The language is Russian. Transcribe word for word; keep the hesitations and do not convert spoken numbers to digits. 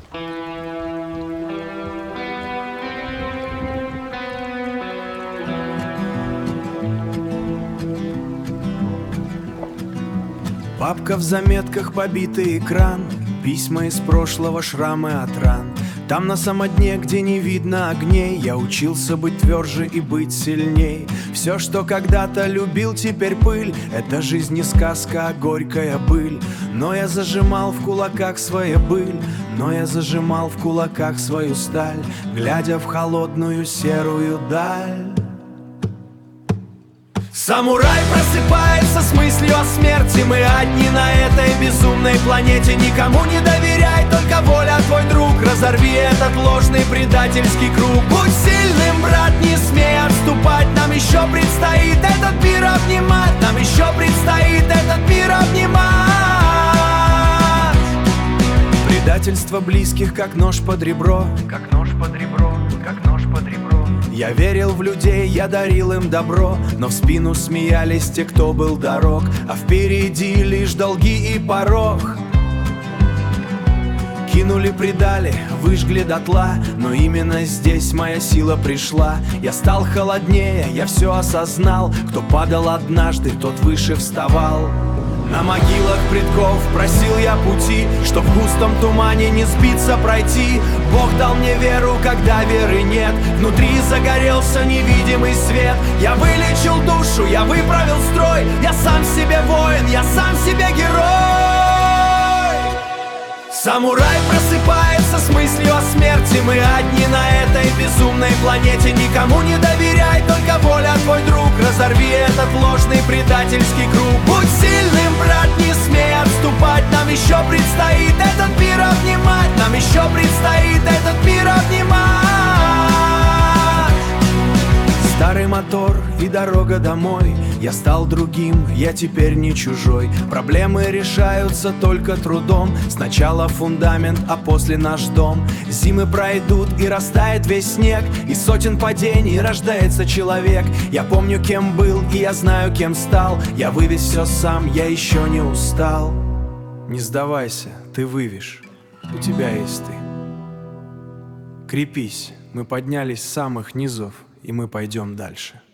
Папка в заметках, побитый экран, письма из прошлого, шрамы от ран. Там на самом дне, где не видно огней, я учился быть тверже и быть сильней. Все, что когда-то любил, теперь пыль. Это жизнь не сказка, а горькая быль. Но я зажимал в кулаках свою быль, но я зажимал в кулаках свою сталь, глядя в холодную серую даль. Самурай просыпается с мыслью о смерти. Мы одни на этой безумной планете. Никому не доверяй, только воля твой друг. Разорви этот ложный предательский круг. Будь сильным, брат, не смей отступать. Нам еще предстоит этот мир обнимать. Нам еще предстоит этот мир обнимать. Предательство близких, как нож под ребро. Как нож под ребро, как нож под ребро. Я верил в людей, я дарил им добро, но в спину смеялись те, кто был дорог, а впереди лишь долги и порог. Кинули, предали, выжгли дотла, но именно здесь моя сила пришла. Я стал холоднее, я все осознал. Кто падал однажды, тот выше вставал. На могилах предков просил я пути, чтоб в густом тумане не сбиться, пройти. Бог дал мне веру, когда веры нет. Внутри загорелся невидимый свет. Я вылечил душу, я выправил строй. Я сам себе воин, я сам себе герой. Самурай просыпается с мыслью о смерти. Мы одни на этой безумной планете. Никому не доверяй, только воля твой друг. Разорви этот ложный предательский круг. Будь сильным, брат, не смей отступать. Нам еще предстоит этот мир обнимать. Нам еще предстоит этот мир обнимать. Старый мотор и дорога домой. Я стал другим, я теперь не чужой. Проблемы решаются только трудом. Сначала фундамент, а после наш дом. Зимы пройдут и растает весь снег. Из сотен падений рождается человек. Я помню, кем был, и я знаю, кем стал. Я вывез все сам, я еще не устал. Не сдавайся, ты вывешь, у тебя есть ты. Крепись, мы поднялись с самых низов, и мы пойдем дальше.